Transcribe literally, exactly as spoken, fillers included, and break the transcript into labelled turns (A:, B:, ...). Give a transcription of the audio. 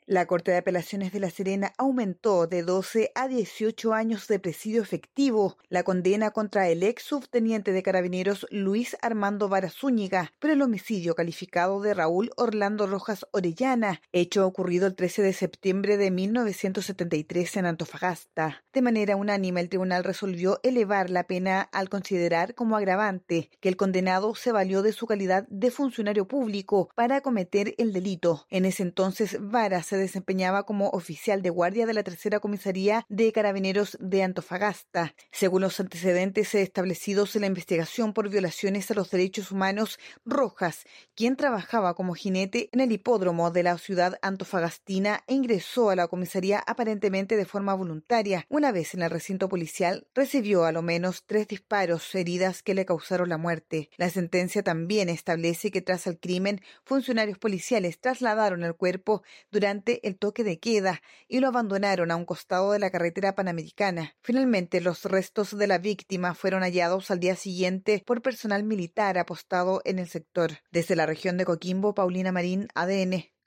A: La Corte de Apelaciones de La Serena aumentó de doce a dieciocho años de presidio efectivo la condena contra el ex subteniente de Carabineros Luis Armando Vara Zúñiga por el homicidio calificado de Raúl Orlando Rojas Orellana, hecho ocurrido el trece de septiembre de mil novecientos setenta y tres en Antofagasta. De manera unánime, el tribunal resolvió elevar la pena al considerar como agravante que el condenado se valió de su calidad de funcionario público para cometer el delito. En ese entonces, Vara se desempeñaba como oficial de guardia de la tercera comisaría de Carabineros de Antofagasta. Según los antecedentes establecidos en la investigación por violaciones a los derechos humanos, Rojas, quien trabajaba como jinete en el hipódromo de la ciudad antofagastina, ingresó a la comisaría aparentemente de forma voluntaria. Una vez en el recinto policial, recibió a lo menos tres disparos, heridas que le causaron la muerte. La sentencia también establece que tras el crimen, funcionarios policiales trasladaron el cuerpo durante el toque de queda y lo abandonaron a un costado de la carretera panamericana. Finalmente, los restos de la víctima fueron hallados al día siguiente por personal militar apostado en el sector. Desde la región de Coquimbo, Paulina Marín, A D N.